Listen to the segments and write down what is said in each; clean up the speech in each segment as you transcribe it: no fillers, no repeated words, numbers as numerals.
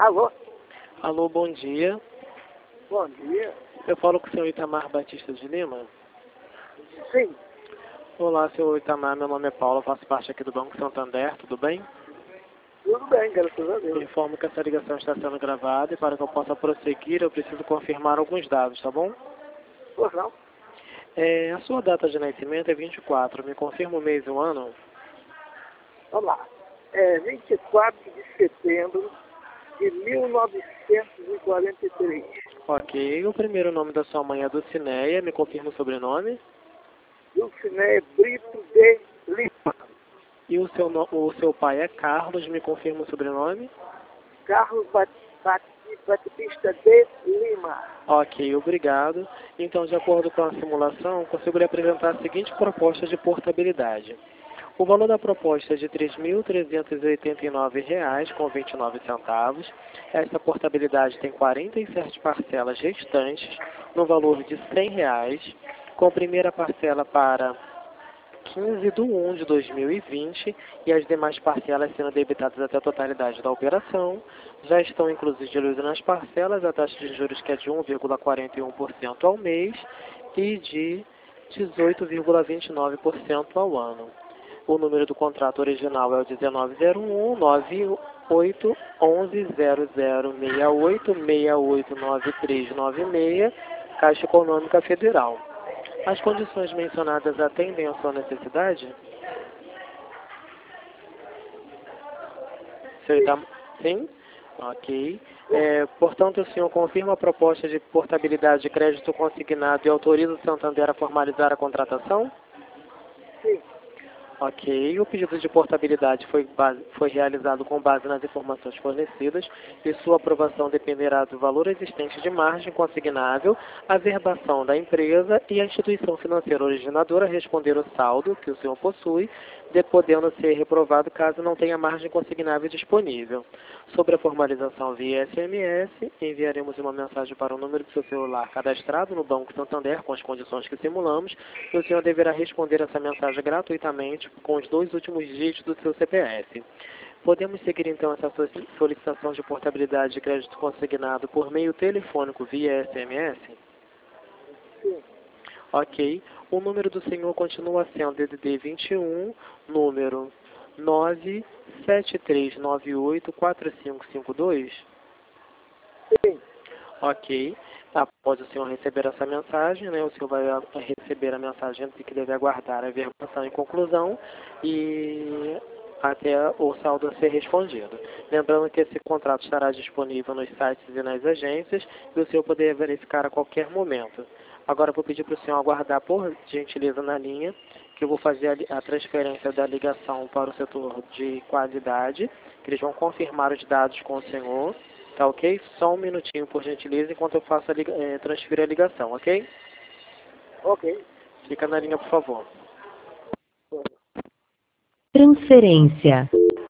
Alô? Alô, bom dia. Bom dia. Eu falo com o senhor Itamar Batista de Lima. Sim, Olá, senhor Itamar, meu nome é Paulo, faço parte aqui do Banco Santander, tudo bem? tudo bem, graças a Deus. Informo que essa ligação está sendo gravada e para que eu possa prosseguir eu preciso confirmar alguns dados, tá bom? Pois não? A sua data de nascimento é 24, me confirma o mês e o ano? Vamos lá. É 24 de setembro de 1943. Ok, o primeiro nome da sua mãe é Dulcineia, me confirma o sobrenome? Dulcinea Brito de Lima. E o seu pai é Carlos, me confirma o sobrenome? Carlos Batista de Lima. Ok, obrigado. Então, de acordo com a simulação, consigo lhe apresentar a seguinte proposta de portabilidade. O valor da proposta é de R$ 3.389,29. Essa portabilidade tem 47 parcelas restantes, no valor de R$ 100, com a primeira parcela para 15/1 de 2020 e as demais parcelas sendo debitadas até a totalidade da operação. Já estão incluídas nas parcelas a taxa de juros que é de 1,41% ao mês e de 18,29% ao ano. O número do contrato original é o 1901 98 11 0068 689396, Caixa Econômica Federal. As condições mencionadas atendem à sua necessidade? Sim? Ok. Portanto, o senhor confirma a proposta de portabilidade de crédito consignado e autoriza o Santander a formalizar a contratação? Sim. Ok, o pedido de portabilidade foi realizado com base nas informações fornecidas e sua aprovação dependerá do valor existente de margem consignável, a verbação da empresa e a instituição financeira originadora responder o saldo que o senhor possui, podendo ser reprovado caso não tenha margem consignável disponível. Sobre a formalização via SMS, enviaremos uma mensagem para o número do seu celular cadastrado no Banco Santander com as condições que simulamos e o senhor deverá responder essa mensagem gratuitamente com os 2 últimos dígitos do seu CPF. Podemos seguir então essa solicitação de portabilidade de crédito consignado por meio telefônico via SMS? Sim. Ok. O número do senhor continua sendo DDD 21, número 973984552? Sim. Ok. Após o senhor receber essa mensagem, o senhor vai receber a mensagem de que deve aguardar a verbação em conclusão e até o saldo a ser respondido. Lembrando que esse contrato estará disponível nos sites e nas agências e o senhor poderá verificar a qualquer momento. Agora eu vou pedir para o senhor aguardar por gentileza na linha, que eu vou fazer a transferência da ligação para o setor de qualidade, que eles vão confirmar os dados com o senhor. Tá ok? Só um minutinho, por gentileza, enquanto eu faço transferir a ligação, ok? Ok. Fica na linha, por favor. Transferência.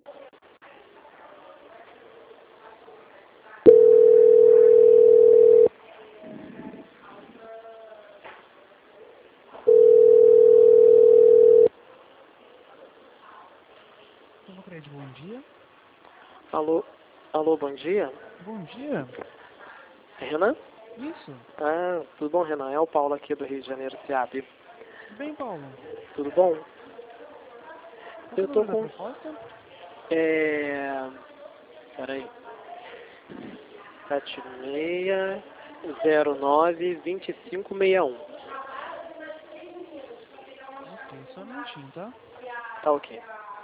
Bom dia. Alô, bom dia. Bom dia. É Renan? Isso. Tudo bom, Renan? É o Paulo aqui do Rio de Janeiro, SEAP. Tudo bem, Paulo? Tudo bom? Qual Eu o tô número com... da proposta? Peraí. 76092561. Ok, só um minutinho, tá? Tá ok.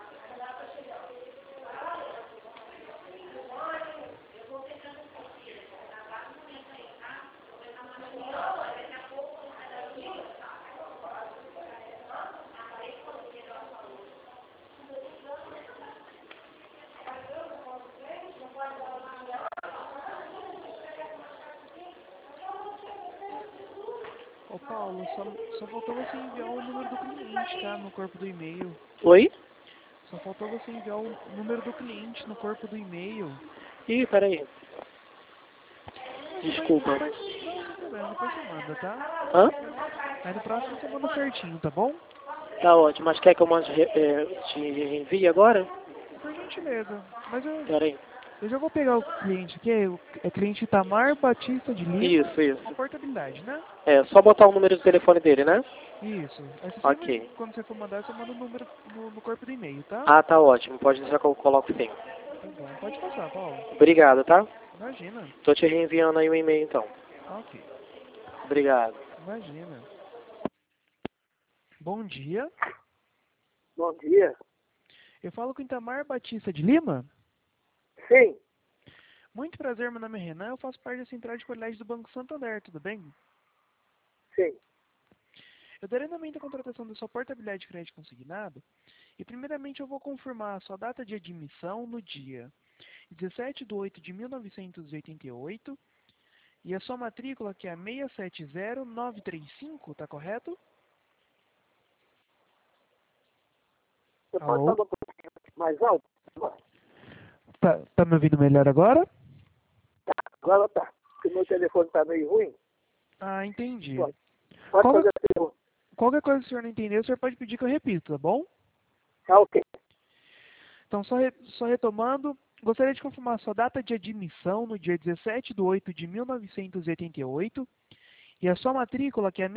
Ô, Paulo, só faltou você enviar o número do cliente, tá? No corpo do e-mail. Oi? Só faltou você enviar o número do cliente no corpo do e-mail. Ih, peraí. Desculpa. Não, sem problema, depois você manda, tá? Hã? Aí no próximo você manda certinho, tá bom? Tá ótimo. Mas quer que eu mande te envie agora? Por gentileza. Mas eu... Peraí. Eu já vou pegar o cliente aqui, é cliente Itamar Batista de Lima. Isso. Com portabilidade, né? É, só botar o número de telefone dele, né? Isso. Aí você Ok. sempre, quando você for mandar, você manda o número no corpo do e-mail, tá? Ah, tá ótimo. Pode deixar que eu coloco sim. Tá bom. Pode passar, Paulo. Obrigado, tá? Imagina. Tô te reenviando aí o e-mail então. Ok. Obrigado. Imagina. Bom dia. Bom dia. Eu falo com Itamar Batista de Lima. Sim, Muito prazer, meu nome é Renan. Eu faço parte da Central de Qualidade do Banco Santander, tudo bem? sim. Eu darei andamento à contratação da sua portabilidade de crédito consignado e, primeiramente, eu vou confirmar a sua data de admissão no dia 17 de 8 de 1988 e a sua matrícula, que é 670935, tá correto? Você pode Alô? falar um pouquinho mais alto? Tá me ouvindo melhor agora? Agora tá. Porque meu telefone tá meio ruim. Ah, entendi. Pode Qualquer, fazer a pergunta. qualquer coisa que o senhor não entender, o senhor pode pedir que eu repita, tá bom? Tá ok. Então, só retomando, gostaria de confirmar a sua data de admissão no dia 17 de 8 de 1988 e a sua matrícula, que é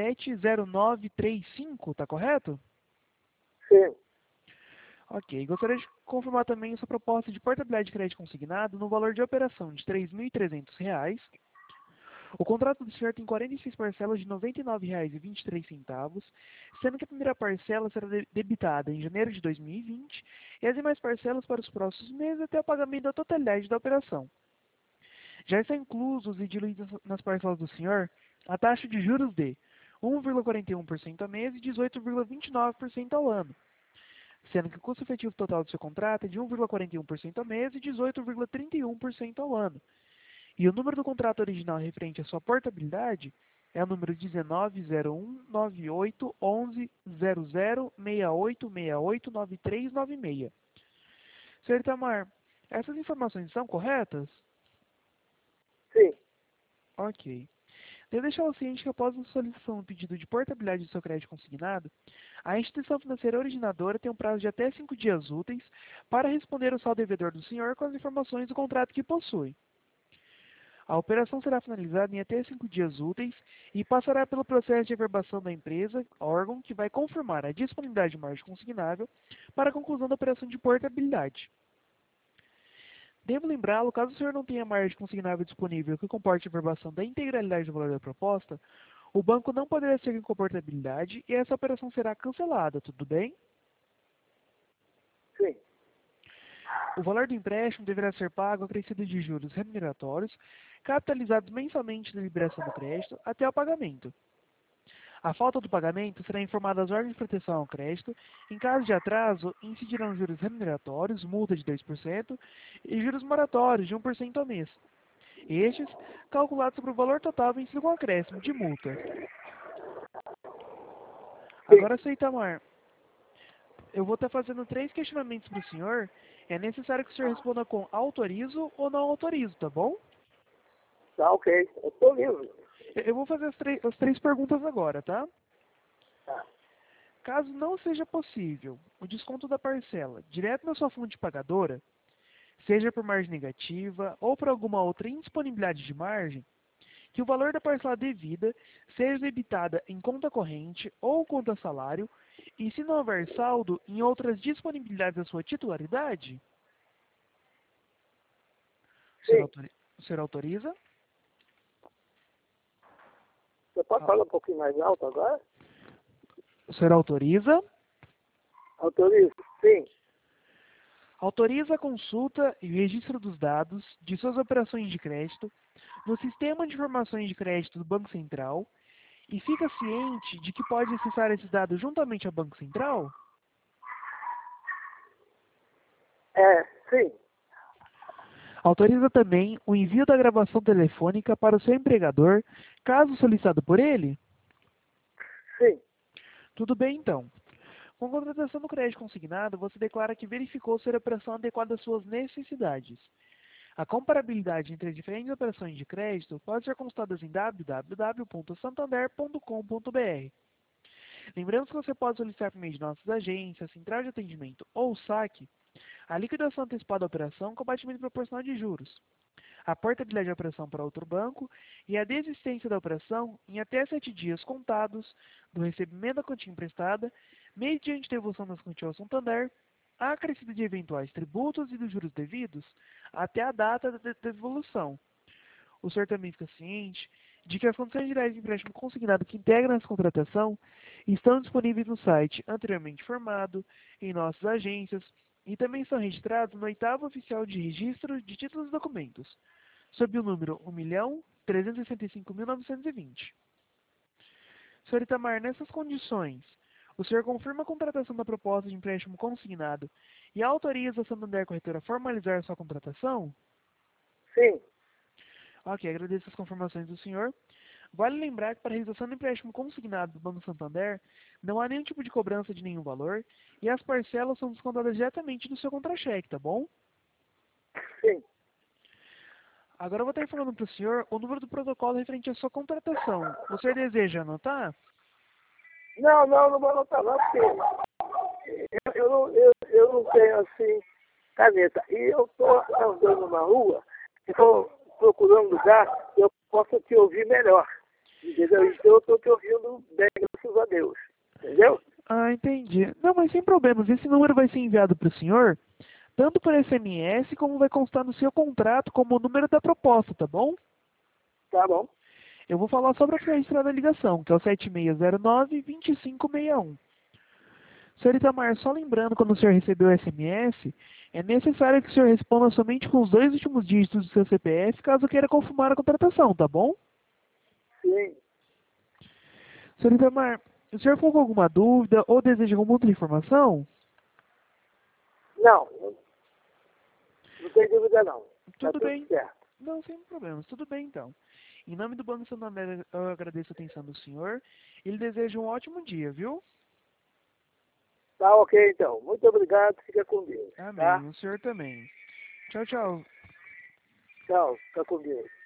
670935, tá correto? Sim, Ok. Gostaria de confirmar também a sua proposta de portabilidade de crédito consignado no valor de operação de R$ 3.300. O contrato do senhor tem 46 parcelas de R$ 99,23, sendo que a primeira parcela será debitada em janeiro de 2020 e as demais parcelas para os próximos meses até o pagamento da totalidade da operação. Já está inclusos e diluídos nas parcelas do senhor a taxa de juros de 1,41% ao mês e 18,29% ao ano, sendo que o custo efetivo total do seu contrato é de 1,41% ao mês e 18,31% ao ano. E o número do contrato original referente à sua portabilidade é o número 190198110068689396. Senhor Itamar, essas informações são corretas? sim. Ok. Devo deixar o ciente que após a solicitação do pedido de portabilidade do seu crédito consignado, a instituição financeira originadora tem um prazo de até 5 dias úteis para responder ao saldo devedor do senhor com as informações do contrato que possui. A operação será finalizada em até 5 dias úteis e passará pelo processo de averbação da empresa, órgão que vai confirmar a disponibilidade de margem consignável para a conclusão da operação de portabilidade. Devo lembrá-lo, caso o senhor não tenha margem consignável disponível que comporte a averbação da integralidade do valor da proposta, o banco não poderá seguir com portabilidade e essa operação será cancelada, tudo bem? Sim. O valor do empréstimo deverá ser pago acrescido de juros remuneratórios, capitalizados mensalmente na liberação do crédito, até o pagamento. A falta do pagamento será informada às órgãos de proteção ao crédito. Em caso de atraso, incidirão juros remuneratórios, multa de 2% e juros moratórios de 1% ao mês. Estes, calculados sobre o valor total vencido com acréscimo de multa. Agora, Sr. Itamar, eu vou estar fazendo 3 questionamentos para o senhor. É necessário que o senhor responda com autorizo ou não autorizo, tá bom? Tá ok. Eu tô livre. Eu vou fazer as três perguntas agora, tá? Tá. Caso não seja possível o desconto da parcela direto na sua fonte pagadora, seja por margem negativa ou por alguma outra indisponibilidade de margem, que o valor da parcela devida seja debitada em conta corrente ou conta salário e, se não houver saldo, em outras disponibilidades da sua titularidade? Sim. O senhor autoriza? Você pode falar um pouquinho mais alto agora? O senhor autoriza? Autorizo. Sim. Autoriza a consulta e o registro dos dados de suas operações de crédito no Sistema de Informações de Crédito do Banco Central e fica ciente de que pode acessar esses dados juntamente ao Banco Central? É, sim. Autoriza também o envio da gravação telefônica para o seu empregador, caso solicitado por ele? Sim. Tudo bem, então. Com a contratação do crédito consignado, você declara que verificou ser a operação adequada às suas necessidades. A comparabilidade entre as diferentes operações de crédito pode ser consultada em www.santander.com.br. Lembrando que você pode solicitar por meio de nossas agências, central de atendimento ou saque a liquidação antecipada da operação com abatimento proporcional de juros, a portabilidade da operação para outro banco e a desistência da operação em até 7 dias contados do recebimento da quantia emprestada, mediante devolução das quantias ao Santander, a acrescida de eventuais tributos e dos juros devidos até a data da devolução. O senhor também fica ciente de que as condições gerais de empréstimo consignado que integram essa contratação estão disponíveis no site anteriormente informado, em nossas agências, e também são registrados no 8º Oficial de Registro de Títulos e Documentos, sob o número 1.365.920. Senhor Itamar, nessas condições, o senhor confirma a contratação da proposta de empréstimo consignado e autoriza a Santander Corretora a formalizar sua contratação? Sim. Ok, agradeço as confirmações do senhor. Vale lembrar que para a realização do empréstimo consignado do Banco Santander, não há nenhum tipo de cobrança de nenhum valor e as parcelas são descontadas diretamente do seu contra-cheque, tá bom? Sim. Agora eu vou estar informando para o senhor o número do protocolo referente à sua contratação. O senhor deseja anotar? Não vou anotar não, porque eu não tenho assim caneta. E eu estou andando numa rua, estou procurando um lugar que eu possa te ouvir melhor. Entendeu? Então eu estou te ouvindo bem, graças a Deus. Entendeu? Ah, entendi. Não, mas sem problemas. Esse número vai ser enviado para o senhor, tanto por SMS como vai constar no seu contrato como o número da proposta, tá bom? Tá bom. Eu vou falar só para registrar a ligação, que é o 7609-2561. Senhor Itamar, só lembrando, quando o senhor recebeu o SMS, é necessário que o senhor responda somente com os 2 últimos dígitos do seu CPF, caso queira confirmar a contratação, tá bom? Sim. Senhor Itamar, o senhor ficou com alguma dúvida ou deseja alguma outra informação? Não tem dúvida não. Tudo Tá bem. tudo certo. Não, sem problemas. Tudo bem, então. Em nome do Banco Santander, eu agradeço a atenção do senhor e lhe desejo um ótimo dia, viu? Tá ok, então. Muito obrigado. Fica com Deus. Amém. Tá? O senhor também. Tchau, tchau. Tchau. Fica com Deus.